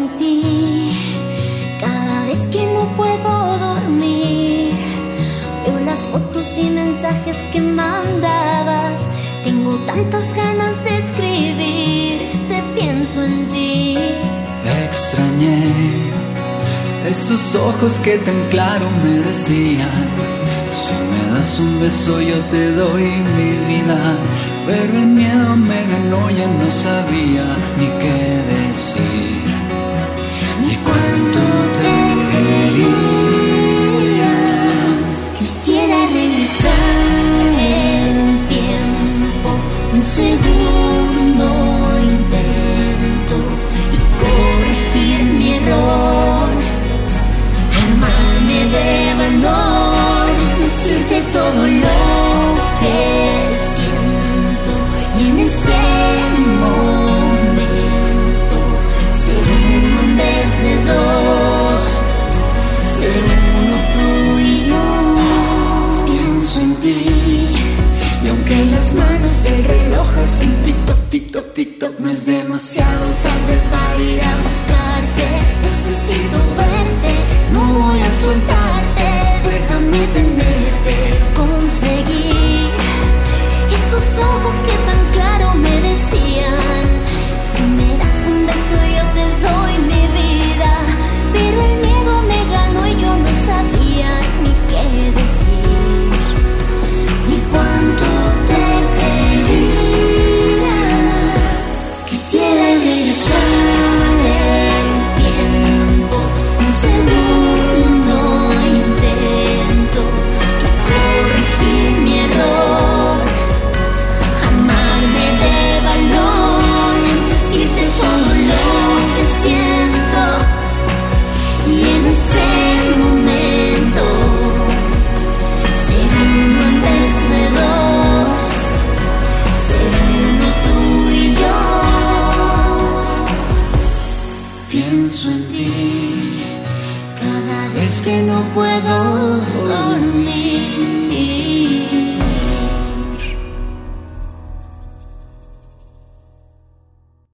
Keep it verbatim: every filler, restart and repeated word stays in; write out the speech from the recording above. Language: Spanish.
en ti. Cada vez que no puedo dormir, veo las fotos y mensajes que mandabas. Tengo tantas ganas de escribir, te pienso en ti. Extrañé esos ojos que tan claro me decían: si me das un beso yo te doy mi vida. Pero el miedo me ganó, ya no sabía ni qué decir, ni cuánto te quería. Quisiera regresar el tiempo, un segundo intento, y corregir mi error, armarme de valor, decirte todo lo que siento, y en ese momento ser uno en vez de dos, ser uno tú y yo. Pienso en ti, y aunque las manos del reloj hacen tic-toc, tic-toc, tic-toc, no es demasiado tarde para ir a buscarte. Necesito verte, no voy a soltarte, déjame tenerte, conseguir esos ojos que tan claro me decían: si me das un beso yo te doy mi vida. Pero el miedo me ganó y yo no sabía ni qué decir, ni cuánto te quería. Quisiera regresar el tiempo, un segundo intento, y corregir mi error, armarme de valor, decirte todo lo que siento, y en ese momento ser uno en vez de dos, ser uno tú y yo. Pienso en ti cada vez que no puedo dormir.